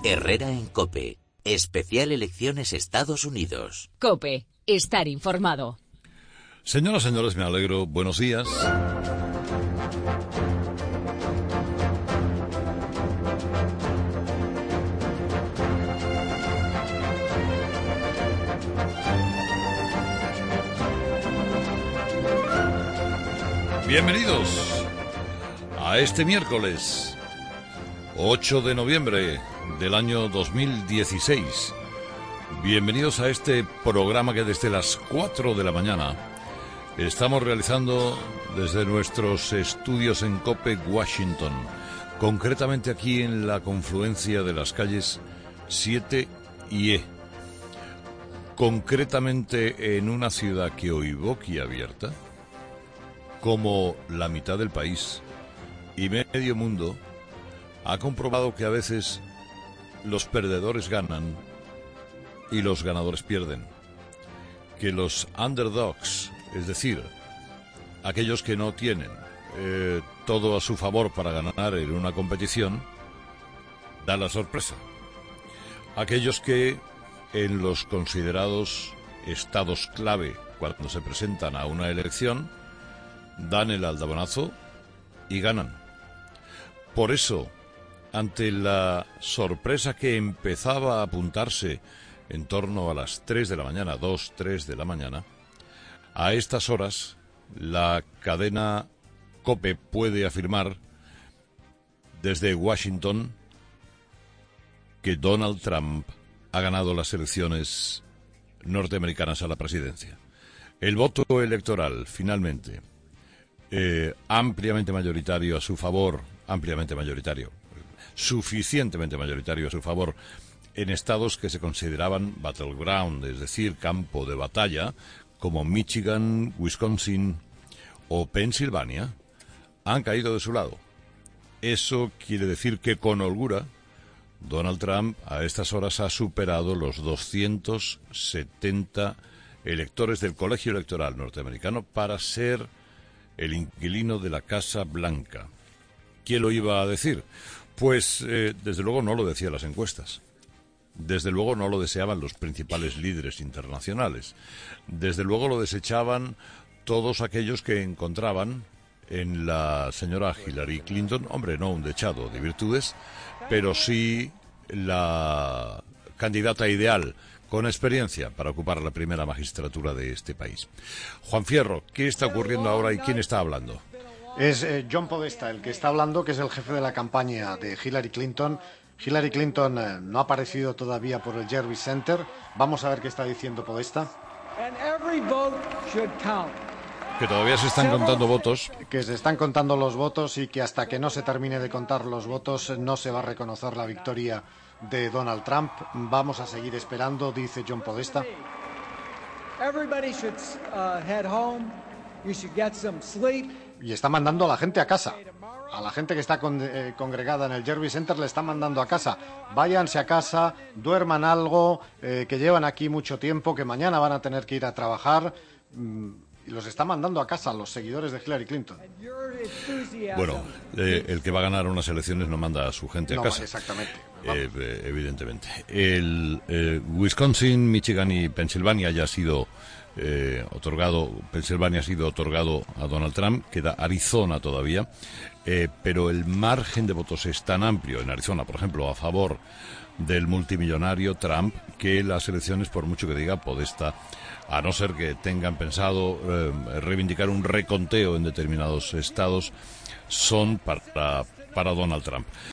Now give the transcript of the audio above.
Herrera en COPE. Especial Elecciones Estados Unidos. COPE. Estar informado. Señoras, señores, me alegro. Buenos días. Bienvenidos a este miércoles 8 de noviembre del año 2016. Bienvenidos a este programa que desde las 4 de la mañana estamos realizando desde nuestros estudios en COPE, Washington, concretamente aquí en la confluencia de las calles 7 y E, concretamente en una ciudad que hoy boquiabierta, como la mitad del país y medio mundo, ha comprobado que a veces los perdedores ganan y los ganadores pierden. Que los underdogs, es decir, aquellos que no tienen todo a su favor para ganar en una competición, dan la sorpresa. Aquellos que en los considerados estados clave cuando se presentan a una elección dan el aldabonazo y ganan. Por eso, ante la sorpresa que empezaba a apuntarse en torno a las 3 de la mañana, 2, 3 de la mañana, a estas horas la cadena COPE puede afirmar desde Washington que Donald Trump ha ganado las elecciones norteamericanas a la presidencia. El voto electoral, finalmente, ampliamente mayoritario a su favor, suficientemente mayoritario a su favor en estados que se consideraban battleground, es decir, campo de batalla, como Michigan, Wisconsin o Pensilvania, han caído de su lado. Eso quiere decir que con holgura Donald Trump a estas horas ha superado los 270 electores del colegio electoral norteamericano para ser el inquilino de la Casa Blanca. ¿Quién lo iba a decir? Pues desde luego no lo decían las encuestas. Desde luego no lo deseaban los principales líderes internacionales. Desde luego lo desechaban todos aquellos que encontraban en la señora Hillary Clinton, hombre, no un dechado de virtudes, pero sí la candidata ideal con experiencia para ocupar la primera magistratura de este país. Juan Fierro, ¿qué está ocurriendo ahora y quién está hablando? Es John Podesta el que está hablando, que es el jefe de la campaña de Hillary Clinton. Hillary Clinton no ha aparecido todavía por el Jervis Center. Vamos a ver qué está diciendo Podesta. Que todavía se están contando votos. Que se están contando los votos y que hasta que no se termine de contar los votos no se va a reconocer la victoria de Donald Trump. Vamos a seguir esperando, dice John Podesta. Y está mandando a la gente a casa. A la gente que está congregada en el Jervis Center le está mandando a casa. Váyanse a casa, duerman algo, que llevan aquí mucho tiempo, que mañana van a tener que ir a trabajar. Y los está mandando a casa, los seguidores de Hillary Clinton. Bueno, el que va a ganar unas elecciones no manda a su gente a casa. Exactamente. Evidentemente. El Wisconsin, Michigan y Pensilvania ya ha sido otorgado. Pensilvania ha sido otorgado a Donald Trump. Queda Arizona todavía. Pero el margen de votos es tan amplio en Arizona, por ejemplo, a favor del multimillonario Trump, que las elecciones, por mucho que diga Podesta, a no ser que tengan pensado reivindicar un reconteo en determinados estados, son para Donald Trump.